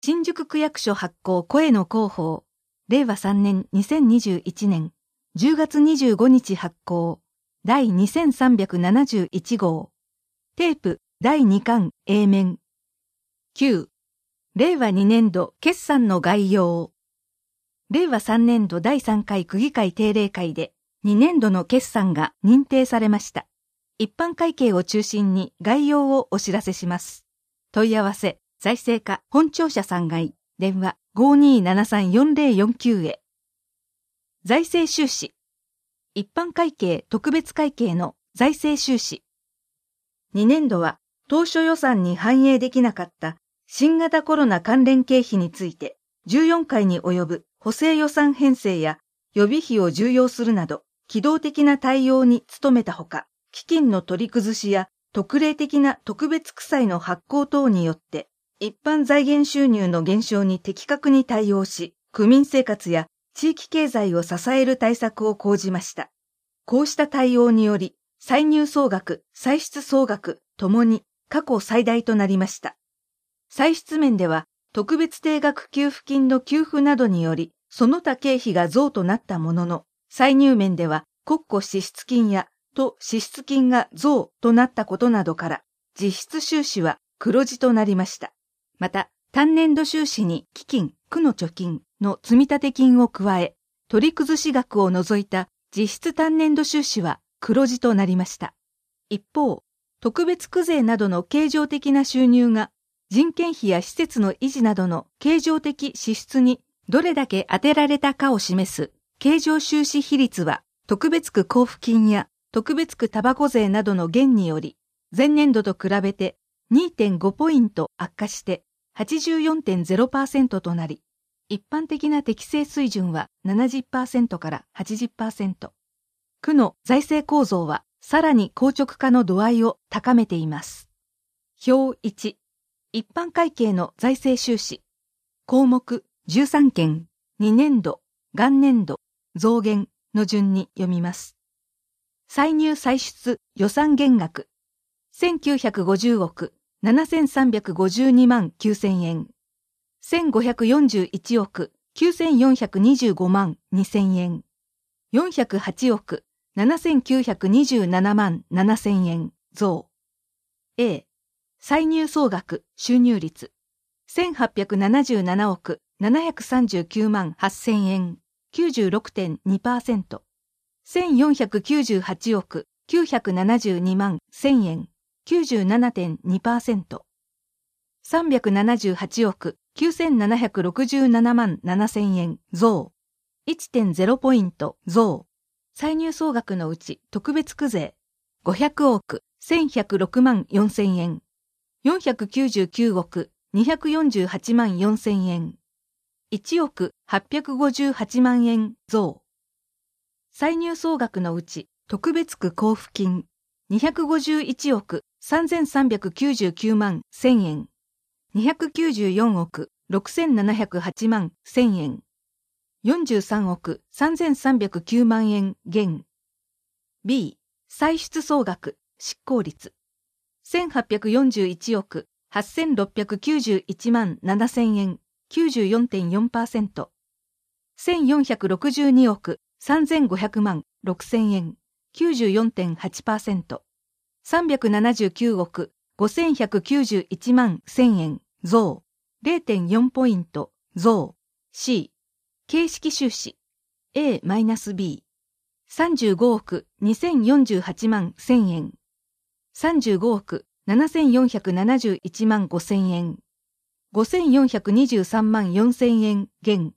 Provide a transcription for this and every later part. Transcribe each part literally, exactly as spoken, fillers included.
新宿区役所発行声の広報、れいわさんねんにせんにじゅういちねんじゅうがつにじゅうごにち発行、第にせんさんびゃくななじゅういちごう、テープだいにかん A 面。きゅう、れいわにねんど決算の概要。れいわさんねんどだいさんかい区議会定例会でにねんどの決算が認定されました。一般会計を中心に概要をお知らせします。問い合わせ、財政課本庁舎さんがい、電話 ごーにーななさんよんぜろよんきゅう へ。財政収支。一般会計特別会計の財政収支。にねんどは当初予算に反映できなかった新型コロナ関連経費についてじゅうよんかいに及ぶ補正予算編成や予備費を充用するなど機動的な対応に努めたほか、基金の取り崩しや特例的な特別区債の発行等によって一般財源収入の減少に的確に対応し、区民生活や地域経済を支える対策を講じました。こうした対応により、歳入総額、歳出総額ともに過去最大となりました。歳出面では、特別定額給付金の給付などにより、その他経費が増となったものの、歳入面では国庫支出金や都支出金が増となったことなどから、実質収支は黒字となりました。また、単年度収支に基金、区の貯金の積立金を加え、取り崩し額を除いた実質単年度収支は黒字となりました。一方、特別区税などの経常的な収入が人件費や施設の維持などの経常的支出にどれだけ充てられたかを示す経常収支比率は特別区交付金や特別区たばこ税などの減により前年度と比べて にてんご ポイント悪化して はちじゅうよんてんゼロパーセント となり、一般的な適正水準は ななじゅっパーセント から はちじゅっパーセント。区の財政構造はさらに硬直化の度合いを高めています。表いち、一般会計の財政収支。項目じゅうさんけん、にねんど、元年度、増減の順に読みます。歳入歳出予算減額。せんきゅうひゃくごじゅうおくななせんさんびゃくごじゅうにまんきゅうせんえん。せんごひゃくよんじゅういちおくきゅうせんよんひゃくにじゅうごまんにせんえん。よんひゃくはちおくななせんきゅうひゃくにじゅうななまんななせんえん増。A、歳入総額収入率。せんはっぴゃくななじゅうななおくななひゃくさんじゅうきゅうまんはっせんえん。きゅうじゅうろくてんにパーセント。せんよんひゃくきゅうじゅうはちおくきゅうひゃくななじゅうにまんせんえん。きゅうじゅうななてんにパーセント。さんびゃくななじゅうはちおくきゅうせんななひゃくろくじゅうななまんななせんえん増。いってんゼロ ポイント増。歳入総額のうち特別区税ごひゃくおくせんひゃくろくまんよんせんえん。よんひゃくきゅうじゅうきゅうおくにひゃくよんじゅうはちまんよんせんえん。いちおくはっぴゃくごじゅうはちまんえん増。歳入総額のうち特別区交付金にひゃくごじゅういちおくさんぜんさんびゃくきゅうじゅうきゅうまんせんえん。にひゃくきゅうじゅうよんおくろくせんななひゃくはちまんせんえん。よんじゅうさんおくさんぜんさんびゃくきゅうまんえん減。B、歳出総額執行率。せんはっぴゃくよんじゅういちおくはっせんろっぴゃくきゅうじゅういちまんななせんえん きゅうじゅうよんてんよんパーセント。せんよんひゃくろくじゅうにおくさんぜんごひゃくまんろくせんえん きゅうじゅうよんてんはちパーセント。さんびゃくななじゅうきゅうおくごせんひゃくきゅうじゅういちまんせんえん増 れいてんよん ポイント増。 C、形式収支 エービー さんじゅうごおくにせんよんじゅうはちまんせんえん。さんじゅうごおくななせんよんひゃくななじゅういちまんごせんえん。ごせんよんひゃくにじゅうさんまんよんせんえん減。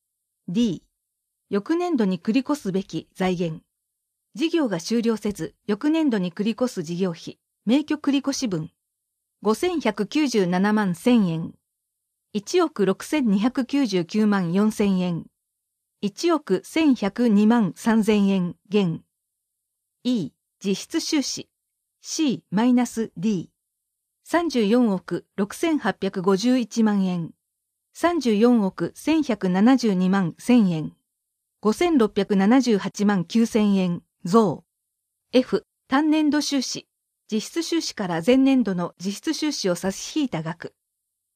D、翌年度に繰り越すべき財源。事業が終了せず翌年度に繰り越す事業費免許繰越分ごせんひゃくきゅうじゅうななまんせんえん。いちおくろくせんにひゃくきゅうじゅうきゅうまんよんせんえん。いちおくせんひゃくにまんさんぜんえん減。E、実質収支 シーディー さんじゅうよんおくろくせんはっぴゃくごじゅういちまんえん。さんじゅうよんおくせんひゃくななじゅうにまんせんえん。ごせんろっぴゃくななじゅうはちまんきゅうせんえん増。F、単年度収支。実質収支から前年度の実質収支を差し引いた額。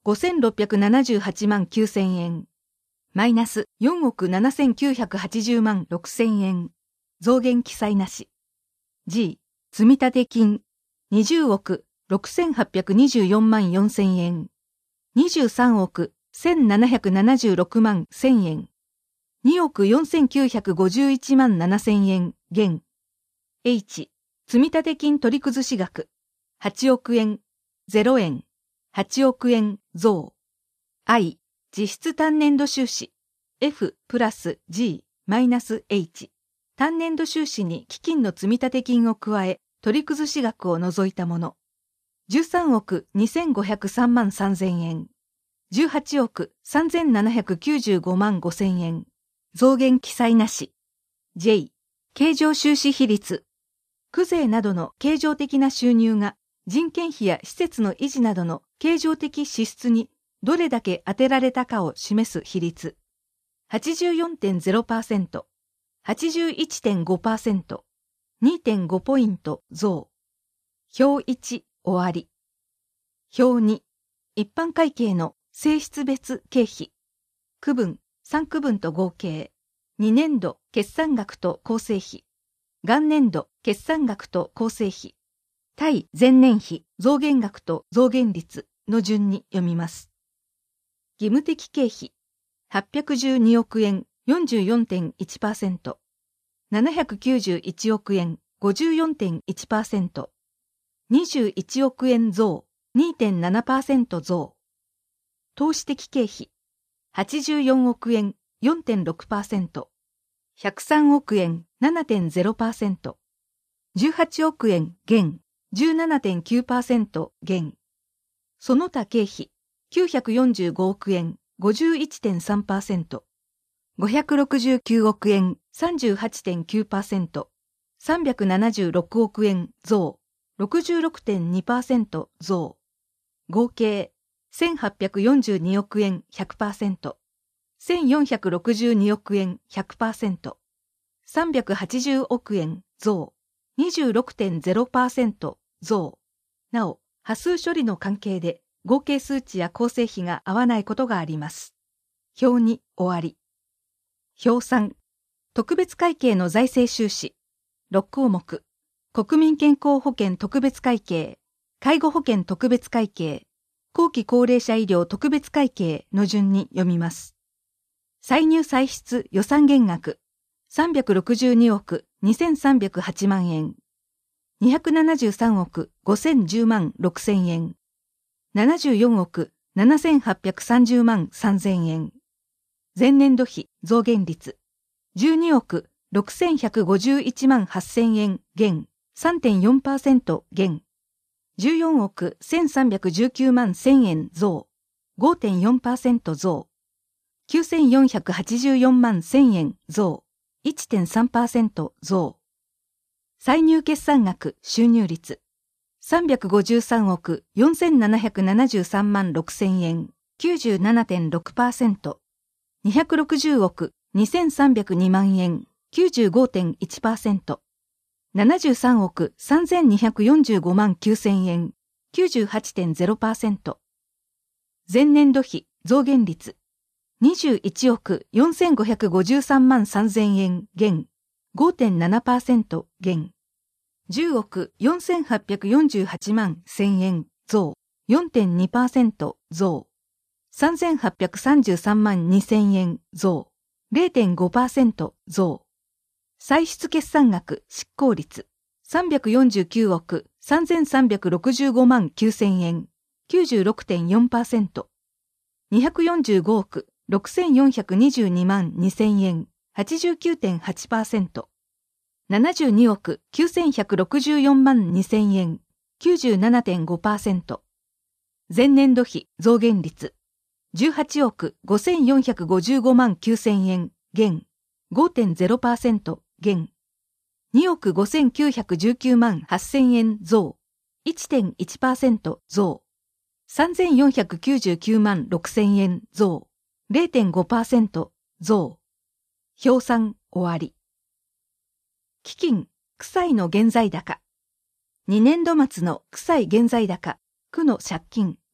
ごせんろっぴゃくななじゅうはちまんきゅうせんえん。マイナスよんおくななせんきゅうひゃくはちじゅうまんろくせんえん。増減記載なし。G、積立金にじゅうおくろくせんはっぴゃくにじゅうよんまんよんせんえん。にじゅうさんおくせんななひゃくななじゅうろくまんせんえん。におくよんせんきゅうひゃくごじゅういちまんななせんえん減。H、積立金取り崩し額はちおくえん、ゼロえん、はちおくえん増。I、実質単年度収支 F プラス G マイナス H。単年度収支に基金の積立金を加え、取り崩し額を除いたもの。じゅうさんおくにせんごひゃくさんまんさんぜんえん。じゅうはちおくさんぜんななひゃくきゅうじゅうごまんごせんえん。増減記載なし。J、経常収支比率。区税などの経常的な収入が人件費や施設の維持などの経常的支出にどれだけ充てられたかを示す比率。はちじゅうよんてんゼロパーセント。はちじゅういちてんごパーセント、にてんご ポイント増。表いち、終わり。表に、一般会計の性質別経費。区分、さんくぶんと合計。にねんど決算額と構成費。元年度決算額と構成費。対前年比増減額と増減率の順に読みます。義務的経費。はっぴゃくじゅうにおくえん。よんじゅうよんてんいちパーセント、ななひゃくきゅうじゅういちおくえん ごじゅうよんてんいちパーセント、にじゅういちおくえん増 にてんななパーセント 増。投資的経費はちじゅうよんおくえん よんてんろくパーセント、ひゃくさんおくえん ななてんゼロパーセント、じゅうはちおくえん減 じゅうななてんきゅうパーセント 減。その他経費きゅうひゃくよんじゅうごおくえん ごじゅういちてんさんパーセント、ごひゃくろくじゅうきゅうおくえん さんじゅうはちてんきゅうパーセント、さんびゃくななじゅうろくおくえん増 ろくじゅうろくてんにパーセント 増。合計せんはっぴゃくよんじゅうにおくえん ひゃくパーセント、せんよんひゃくろくじゅうにおくえん ひゃくパーセント、さんびゃくはちじゅうおくえん増 にじゅうろくてんゼロパーセント 増。なお、波数処理の関係で合計数値や構成費が合わないことがあります。表に終わり。表さん、特別会計の財政収支。ろくこうもく。国民健康保険特別会計、介護保険特別会計、後期高齢者医療特別会計の順に読みます。歳入歳出予算減額。さんびゃくろくじゅうにおくにせんさんびゃくはちまんえん。にひゃくななじゅうさんおくごせんじゅうまんろくせんえん。ななじゅうよんおくななせんはっぴゃくさんじゅうまんさんぜんえん。前年度比増減率じゅうにおくろくせんひゃくごじゅういちまんはっせんえん減 さんてんよんパーセント 減じゅうよんおくせんさんびゃくじゅうきゅうまんせんえん増 ごてんよんパーセント 増きゅうせんよんひゃくはちじゅうよんまんせんえん増 いってんさんパーセント 増。歳入決算額収入率さんびゃくごじゅうさんおくよんせんななひゃくななじゅうさんまんろくせんえん きゅうじゅうななてんろくパーセント、にひゃくろくじゅうおくにせんさんびゃくにまんえん きゅうじゅうごてんいちパーセント、ななじゅうさんおくさんぜんにひゃくよんじゅうごまんきゅうせんえん きゅうじゅうはちてんゼロパーセント。前年度比増減率にじゅういちおくよんせんごひゃくごじゅうさんまんさんぜんえん減 ごてんななパーセント 減じゅうおくよんせんはっぴゃくよんじゅうはちまんせんえん増 よんてんにパーセント 増さんぜんはっぴゃくさんじゅうさんまんにせんえん増 れいてんごパーセント 増。歳出決算額執行率さんびゃくよんじゅうきゅうおくさんぜんさんびゃくろくじゅうごまんきゅうせんえん きゅうじゅうろくてんよんパーセント、にひゃくよんじゅうごおくろくせんよんひゃくにじゅうにまんにせんえん はちじゅうきゅうてんはちパーセント、ななじゅうにおくきゅうせんひゃくろくじゅうよんまんにせんえん きゅうじゅうななてんごパーセント。前年度比増減率じゅうはちおくごせんよんひゃくごじゅうごまんきゅうせんえん減 ごてんゼロパーセント 減におくごせんきゅうひゃくじゅうきゅうまんはっせんえん増 いってんいちパーセント 増さんぜんよんひゃくきゅうじゅうきゅうまんろくせんえん増 れいてんごパーセント 増。表さん終わり。基金区債の現在高。にねんど末の区債現在高区の借金は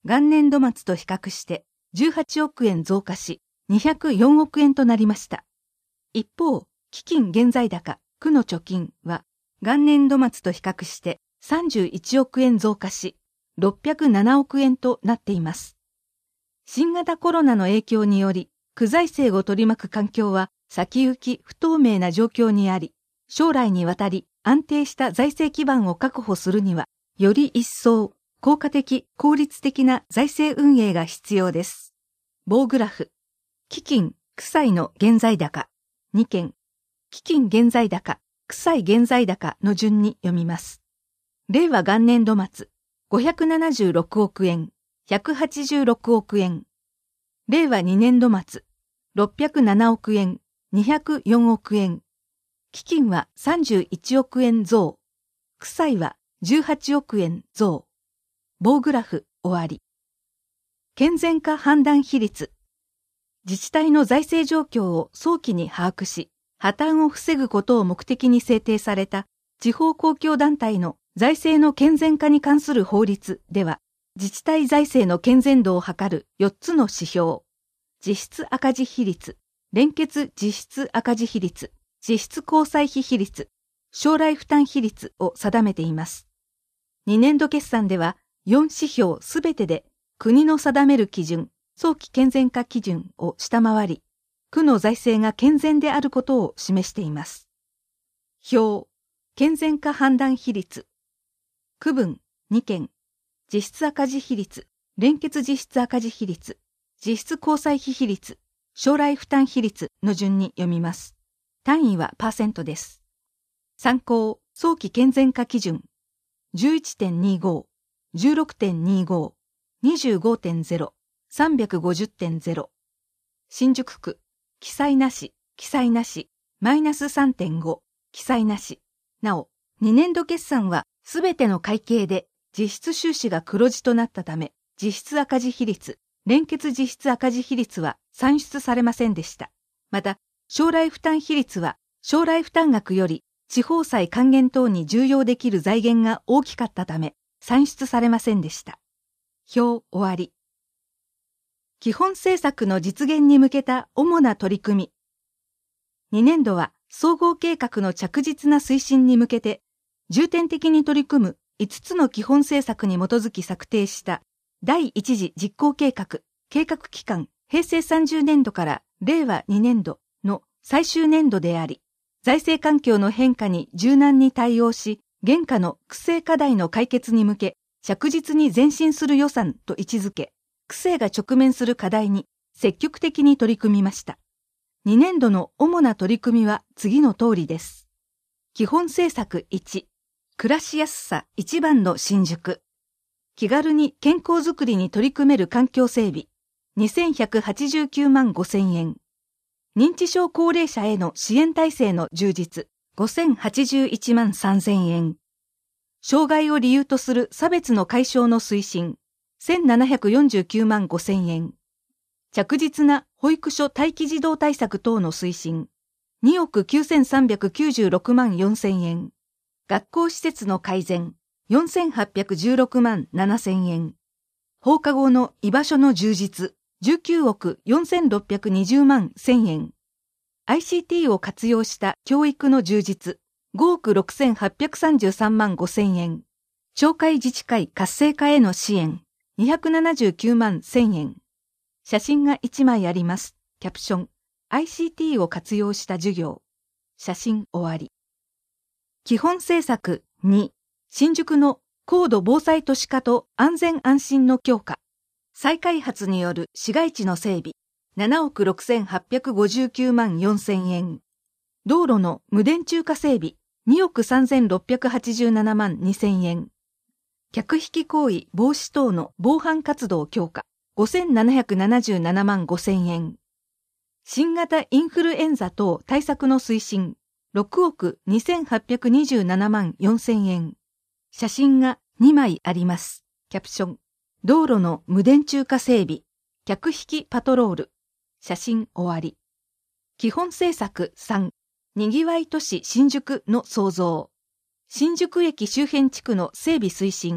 元年度末と比較してじゅうはちおくえん増加し、にひゃくよんおくえんとなりました。一方、基金現在高、区の貯金は、元年度末と比較してさんじゅういちおくえん増加し、ろっぴゃくななおくえんとなっています。新型コロナの影響により、区財政を取り巻く環境は先行き不透明な状況にあり、将来にわたり安定した財政基盤を確保するには、より一層効果的、効率的な財政運営が必要です。棒グラフ。基金、区債の現在高、にけん。基金現在高、区債現在高の順に読みます。令和元年度末、ごひゃくななじゅうろくおくえん、ひゃくはちじゅうろくおくえん。令和にねんど末、ろっぴゃくななおくえん、にひゃくよんおくえん。基金はさんじゅういちおくえん増。区債はじゅうはちおくえん増。棒グラフ終わり。健全化判断比率。自治体の財政状況を早期に把握し、破綻を防ぐことを目的に制定された地方公共団体の財政の健全化に関する法律では、自治体財政の健全度を測るよっつの指標、実質赤字比率、連結実質赤字比率、実質交際費比率、将来負担比率を定めています。にねんど決算ではよん指標すべてで国の定める基準、早期健全化基準を下回り、区の財政が健全であることを示しています。表、健全化判断比率。区分にけん、実質赤字比率、連結実質赤字比率、実質交際費比率、将来負担比率の順に読みます。単位はパーセントです。参考、早期健全化基準。じゅういってんにご、じゅうろくてんにご、にじゅうごてんゼロ、さんびゃくごじゅってんゼロ。新宿区、記載なし、記載なし、マイナス さんてんご、記載なし。なお、にねんど決算はすべての会計で実質収支が黒字となったため、実質赤字比率、連結実質赤字比率は算出されませんでした。また、将来負担比率は将来負担額より地方債還元等に重要できる財源が大きかったため、算出されませんでした。表終わり。基本政策の実現に向けた主な取り組み。にねんどは総合計画の着実な推進に向けて、重点的に取り組むいつつの基本政策に基づき策定した第一次実行計画、計画期間、へいせいさんじゅうねんどから令和にねんどの最終年度であり、財政環境の変化に柔軟に対応し、現下の区政課題の解決に向け、着実に前進する予算と位置づけ、区政が直面する課題に積極的に取り組みました。にねんどの主な取り組みは次の通りです。基本政策いち、暮らしやすさ一番の新宿。気軽に健康づくりに取り組める環境整備、にせんひゃくはちじゅうきゅうまんごせんえん。認知症高齢者への支援体制の充実、ごせんはちじゅういちまんさんぜんえん。障害を理由とする差別の解消の推進、せんななひゃくよんじゅうきゅうまんごせんえん。着実な保育所待機児童対策等の推進、におくきゅうせんさんびゃくきゅうじゅうろくまんよんせんえん。学校施設の改善、よんせんはっぴゃくじゅうろくまんななせんえん。放課後の居場所の充実、じゅうきゅうおくよんせんろっぴゃくにじゅうまんせんえん。アイシーティー を活用した教育の充実、ごおくろくせんはっぴゃくさんじゅうさんまんごせんえん。町会自治会活性化への支援、にひゃくななじゅうきゅうまんせんえん。写真がいちまいあります。キャプション。アイシーティー を活用した授業。写真終わり。基本政策に、新宿の高度防災都市化と安全安心の強化。再開発による市街地の整備。ななおくろくせんはっぴゃくごじゅうきゅうまんよんせんえん。道路の無電柱化整備。におくさんぜんろっぴゃくはちじゅうななまんにせんえん。客引き行為防止等の防犯活動強化。ごせんななひゃくななじゅうななまんごせんえん。新型インフルエンザ等対策の推進。ろくおくにせんはっぴゃくにじゅうななまんよんせんえん。写真がにまいあります。キャプション。道路の無電柱化整備。客引きパトロール。写真終わり。基本政策さん。にぎわい都市新宿の創造。新宿駅周辺地区の整備推進。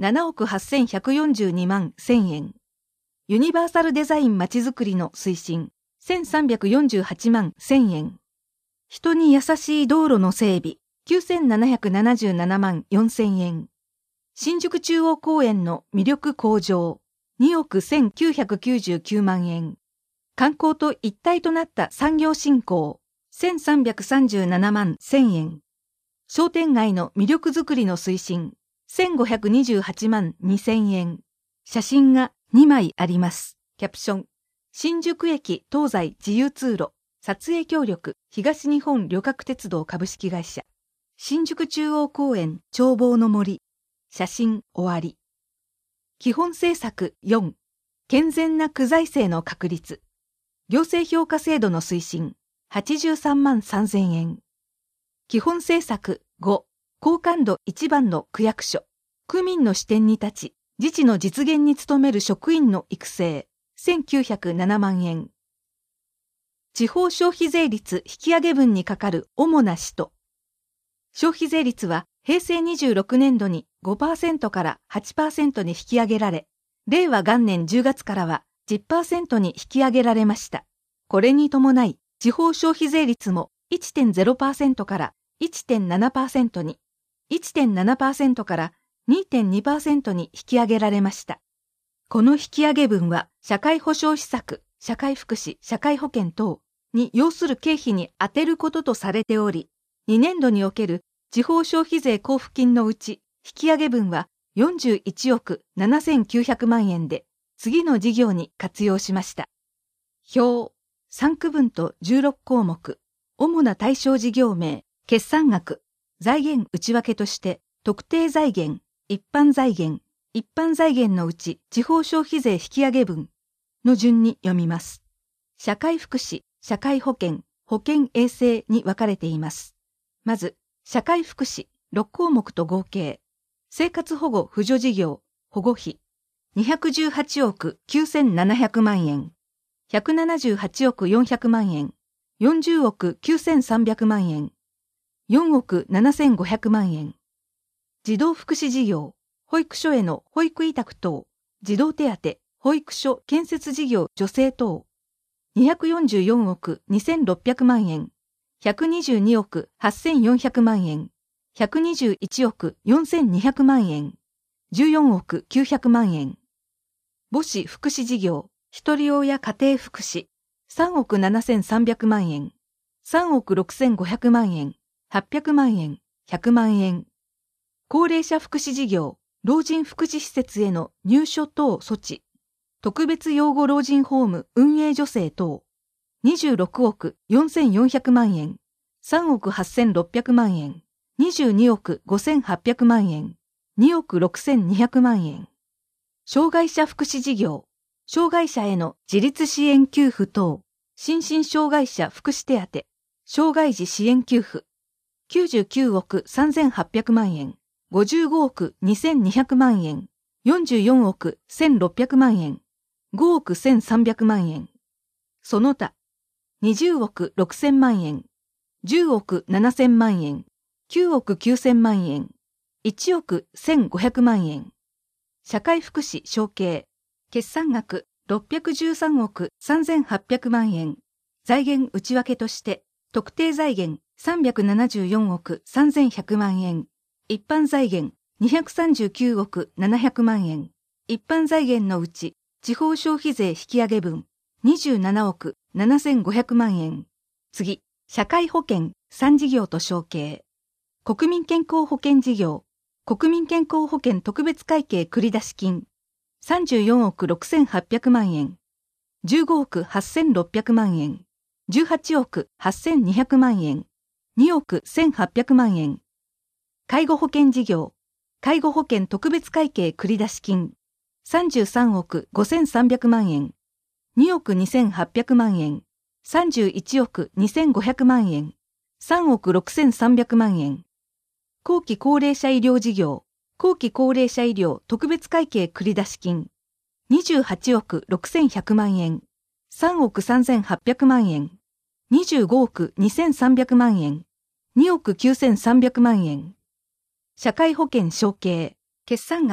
ななおくはっせんひゃくよんじゅうにまんせんえん。ユニバーサルデザインまちづくりの推進、せんさんびゃくよんじゅうはちまんせんえん。人に優しい道路の整備、きゅうせんななひゃくななじゅうななまんよんせんえん。新宿中央公園の魅力向上、におくせんきゅうひゃくきゅうじゅうきゅうまんえん。観光と一体となった産業振興、せんさんびゃくさんじゅうななまんせんえん。商店街の魅力づくりの推進、せんごひゃくにじゅうはちまんにせんえん。写真がにまいあります。キャプション。新宿駅東西自由通路、撮影協力、東日本旅客鉄道株式会社。新宿中央公園眺望の森。写真終わり。基本政策よん。健全な区財政の確立。行政評価制度の推進、はちじゅうさんまんさんぜんえん。基本政策ご。好感度いちばんの区役所。区民の視点に立ち、自治の実現に努める職員の育成、せんきゅうひゃくななまんえん。地方消費税率引き上げ分にかかる主な使途。消費税率はへいせいにじゅうろくねんどに ごパーセント から はちパーセント に引き上げられ、令和元年じゅうがつからは じゅっパーセント に引き上げられました。これに伴い、地方消費税率も いってんゼロパーセント から いってんななパーセント に、いってんななパーセント から にてんにパーセント に引き上げられました。この引き上げ分は、社会保障施策、社会福祉、社会保険等に要する経費に充てることとされており、にねんどにおける地方消費税交付金のうち、引き上げ分はよんじゅういちおくななせんきゅうひゃくまんえんで、次の事業に活用しました。表、さんくぶんとじゅうろっこうもく、主な対象事業名、決算額、財源内訳として、特定財源、一般財源、一般財源のうち地方消費税引き上げ分の順に読みます。社会福祉、社会保険、保険衛生に分かれています。まず、社会福祉ろっこうもくと合計、生活保護扶助事業、保護費、にひゃくじゅうはちおくきゅうせんななひゃくまんえん、ひゃくななじゅうはちおくよんひゃくまんえん、よんじゅうおくきゅうせんさんびゃくまんえん、よんおくななせんごひゃくまんえん。児童福祉事業、保育所への保育委託等、児童手当、保育所建設事業助成等、にひゃくよんじゅうよんおくにせんろっぴゃくまんえん、ひゃくにじゅうにおくはっせんよんひゃくまんえん、ひゃくにじゅういちおくよんせんにひゃくまんえん、じゅうよんおくきゅうひゃくまんえん。母子福祉事業、ひとり親家庭福祉、さんおくななせんさんびゃくまんえん、さんおくろくせんごひゃくまんえん、はっぴゃくまんえん、ひゃくまんえん。高齢者福祉事業、老人福祉施設への入所等措置、特別養護老人ホーム運営助成等、にじゅうろくおくよんせんよんひゃくまんえん、さんおくはっせんろっぴゃくまんえん、にじゅうにおくごせんはっぴゃくまんえん、におくろくせんにひゃくまんえん。障害者福祉事業、障害者への自立支援給付等、心身障害者福祉手当、障害児支援給付、きゅうじゅうきゅうおくさんぜんはっぴゃくまんえん、ごじゅうごおくにせんにひゃくまんえん、よんじゅうよんおくせんろっぴゃくまんえん、ごおくせんさんびゃくまんえん。その他、にじゅうおくろくせんまんえん、じゅうおくななせんまんえん、きゅうおくきゅうせんまんえん、いちおくせんごひゃくまんえん。社会福祉承継、決算額ろっぴゃくじゅうさんおくさんぜんはっぴゃくまんえん、財源内訳として、特定財源さんびゃくななじゅうよんおくさんぜんひゃくまんえん、一般財源にひゃくさんじゅうきゅうおくななひゃくまんえん、一般財源のうち地方消費税引き上げ分にじゅうななおくななせんごひゃくまんえん。次、社会保険さん事業と承継。国民健康保険事業、国民健康保険特別会計繰出金さんじゅうよんおくろくせんはっぴゃくまんえん、じゅうごおくはっせんろっぴゃくまんえん、じゅうはちおくはっせんにひゃくまんえん、におくせんはっぴゃくまんえん。介護保険事業、介護保険特別会計繰出金さんじゅうさんおくごせんさんびゃくまんえん、におくにせんはっぴゃくまんえん、さんじゅういちおくにせんごひゃくまんえん、さんおくろくせんさんびゃくまんえん。後期高齢者医療事業、後期高齢者医療特別会計繰出金にじゅうはちおくろくせんひゃくまんえん、さんおくさんぜんはっぴゃくまんえん、にじゅうごおくにせんさんびゃくまんえん、におくきゅうせんさんびゃくまんえん。社会保険承継、決算額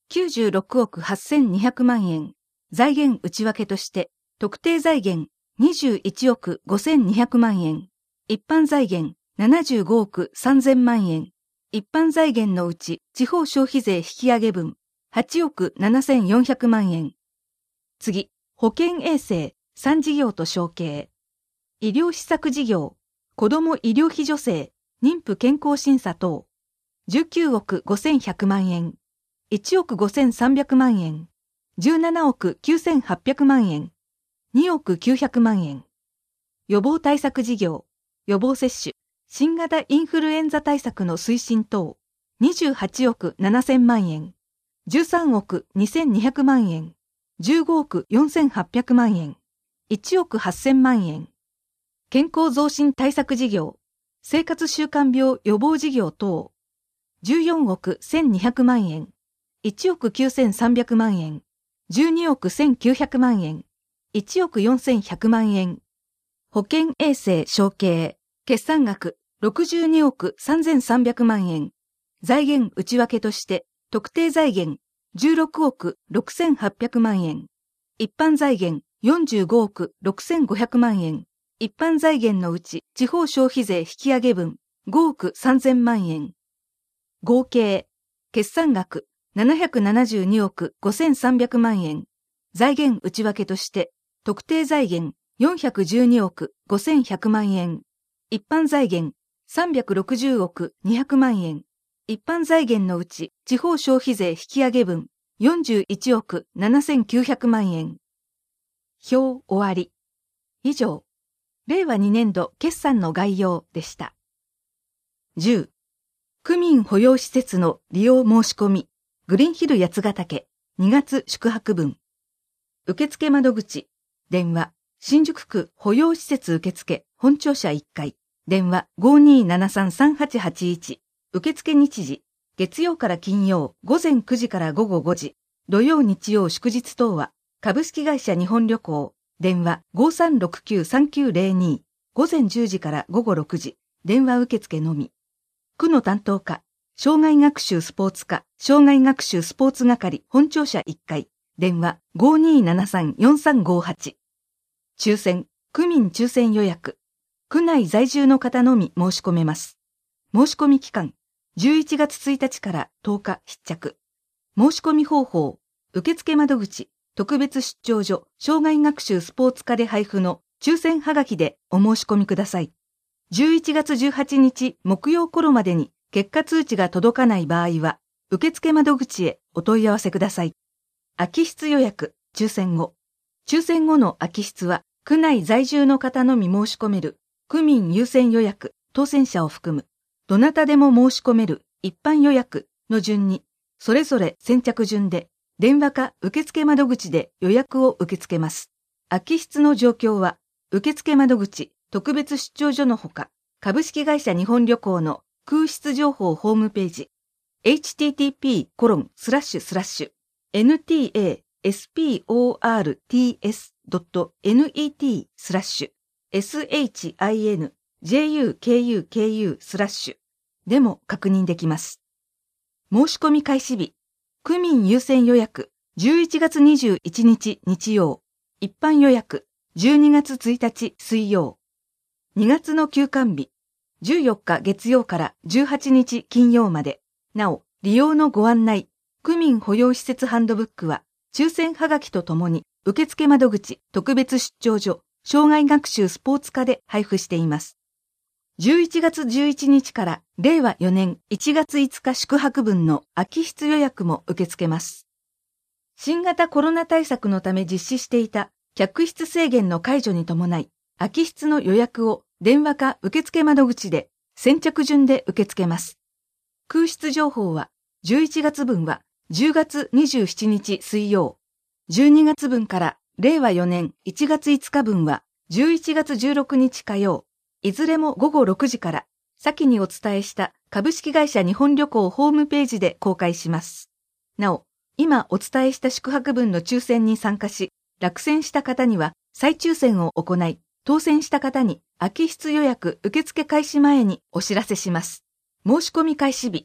きゅうじゅうろくおくはっせんにひゃくまんえん。財源内訳として、特定財源にじゅういちおくごせんにひゃくまんえん。一般財源ななじゅうごおくさんぜんまんえん。一般財源のうち地方消費税引き上げ分はちおくななせんよんひゃくまんえん。次、保健衛生さん事業と承継。医療施策事業、子ども医療費助成、妊婦健康審査等。じゅうきゅうおくごせんひゃくまんえん。いちおくごせんさんびゃくまんえん。じゅうななおくきゅうせんはっぴゃくまんえん。におくきゅうひゃくまんえん。予防対策事業、予防接種、新型インフルエンザ対策の推進等、にじゅうはちおくななせんまんえん。じゅうさんおくにせんにひゃくまんえん。じゅうごおくよんせんはっぴゃくまんえん。いちおくはっせんまんえん。健康増進対策事業、生活習慣病予防事業等、じゅうよんおくせんにひゃくまんえん。いちおくきゅうせんさんびゃくまんえん。じゅうにおくせんきゅうひゃくまんえん。いちおくよんせんひゃくまんえん。保健衛生承継、決算額ろくじゅうにおくさんぜんさんびゃくまんえん。財源内訳として、特定財源じゅうろくおくろくせんはっぴゃくまんえん。一般財源よんじゅうごおくろくせんごひゃくまんえん。一般財源のうち地方消費税引き上げ分ごおくさんぜんまんえん。合計、決算額ななひゃくななじゅうにおくごせんさんびゃくまんえん。財源内訳として、特定財源よんひゃくじゅうにおくごせんひゃくまんえん。一般財源さんびゃくろくじゅうおくにひゃくまんえん。一般財源のうち地方消費税引き上げ分よんじゅういちおくななせんきゅうひゃくまんえん。表終わり。以上、れいわにねんど決算の概要でした。じゅう、区民保養施設の利用申し込み、グリーンヒル八ヶ岳にがつ宿泊分。受付窓口、電話、新宿区保養施設受付本庁舎いっかい、電話 ごにーななさんさんはちはちいち、受付日時、月曜から金曜午前くじから午後ごじ、土曜日曜祝日等は、株式会社日本旅行、電話 ごさんろくきゅうさんきゅうぜろに、午前じゅうじから午後ろくじ、電話受付のみ。区の担当課、障害学習スポーツ課、障害学習スポーツ係本庁舎いっかい、電話 ごにーななさんよんさんごはち。抽選、区民抽選予約。区内在住の方のみ申し込めます。申し込み期間、じゅういちがつついたちからとおか必着。申し込み方法、受付窓口、特別出張所、障害学習スポーツ課で配布の抽選はがきでお申し込みください。じゅういちがつじゅうはちにち木曜頃までに結果通知が届かない場合は、受付窓口へお問い合わせください。空き室予約、抽選後。抽選後の空き室は、区内在住の方のみ申し込める、区民優先予約、当選者を含む、どなたでも申し込める一般予約の順に、それぞれ先着順で、電話か受付窓口で予約を受け付けます。空き室の状況は、受付窓口、特別出張所のほか、株式会社日本旅行の空室情報ホームページ、エイチティーティーピーコロンスラッシュスラッシュエヌティーエーエスピーオーアールティーエスドットネット スラッシュ エスエイチアイエヌジェイユーケーユーケーユー スラッシュでも確認できます。申し込み開始日、区民優先予約じゅういちがつにじゅういちにち日曜、一般予約じゅうにがつついたち水曜、にがつの休館日、じゅうよっか月曜からじゅうはちにち金曜まで、なお、利用のご案内、区民保養施設ハンドブックは、抽選はがきとともに、受付窓口、特別出張所、障害学習スポーツ課で配布しています。じゅういちがつじゅういちにちかられいわよねんいちがついつか宿泊分の空き室予約も受け付けます。新型コロナ対策のため実施していた客室制限の解除に伴い、空き室の予約を電話か受付窓口で先着順で受け付けます。空室情報はじゅういちがつ分はじゅうがつにじゅうしちにち水曜、じゅうにがつ分かられいわよねんいちがついつか分はじゅういちがつじゅうろくにち火曜、いずれもごごろくじから先にお伝えした株式会社日本旅行ホームページで公開します。なお、今お伝えした宿泊分の抽選に参加し、落選した方には再抽選を行い、当選した方に空き室予約受付開始前にお知らせします。申し込み開始日、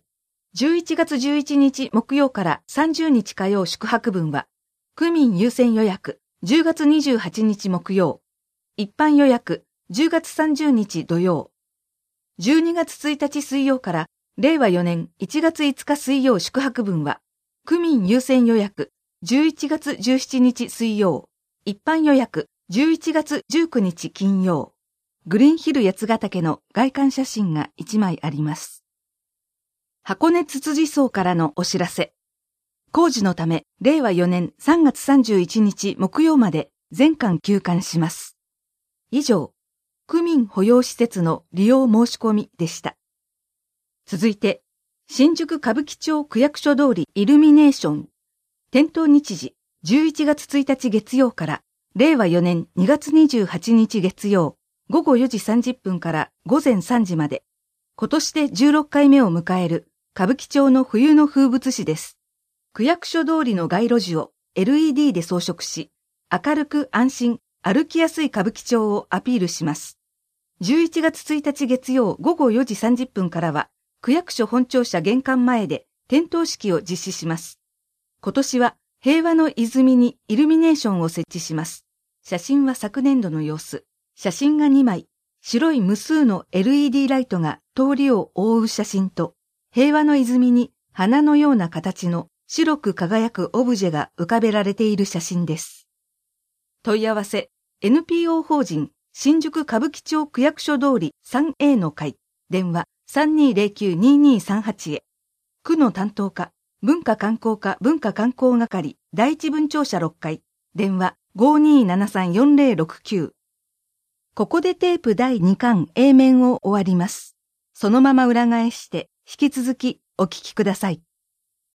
じゅういちがつじゅういちにち木曜からさんじゅうにち火曜宿泊分は、区民優先予約じゅうがつにじゅうはちにち木曜、一般予約じゅうがつさんじゅうにち土曜、じゅうにがつついたち水曜かられいわよねんいちがついつか水曜宿泊分は、区民優先予約じゅういちがつじゅうしちにち水曜、一般予約じゅういちがつじゅうくにち金曜、グリーンヒル八ヶ岳の外観写真がいちまいあります。箱根つつじ荘からのお知らせ。工事のため、れいわよねんさんがつさんじゅういちにち木曜まで全館休館します。以上、区民保養施設の利用申し込みでした。続いて、新宿歌舞伎町区役所通りイルミネーション。点灯日時、じゅういちがつついたち月曜から、れいわよねんにがつにじゅうはちにち月曜、ごごよじさんじゅっぷんからごぜんさんじまで、今年でじゅうろっかいめを迎える歌舞伎町の冬の風物詩です。区役所通りの街路樹を エルイーディー で装飾し、明るく安心、歩きやすい歌舞伎町をアピールします。じゅういちがつついたち月曜ごごよじさんじゅっぷんからは、区役所本庁舎玄関前で点灯式を実施します。今年は平和の泉にイルミネーションを設置します。写真は昨年度の様子。写真がにまい、白い無数の エルイーディー ライトが通りを覆う写真と、平和の泉に花のような形の白く輝くオブジェが浮かべられている写真です。問い合わせ、エヌピーオー 法人新宿歌舞伎町区役所通り スリーエー の会、電話 さんにーぜろきゅうにーにーさんはち へ。区の担当課、文化観光課文化観光係第一分庁舎ろっかい、電話 ごーにーななさんよんぜろろくきゅう。ここでテープだいにかん A 面を終わります。そのまま裏返して引き続きお聞きください。